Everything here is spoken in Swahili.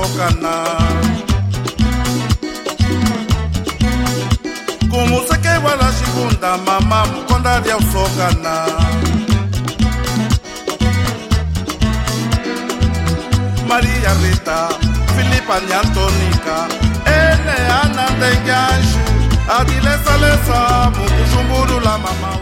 usokana kumuseke wala shikunda mama mkonda dia usokana Maria Rita Filipa ni Antonika ene ana tengashu adile salesa mukushumburu la mama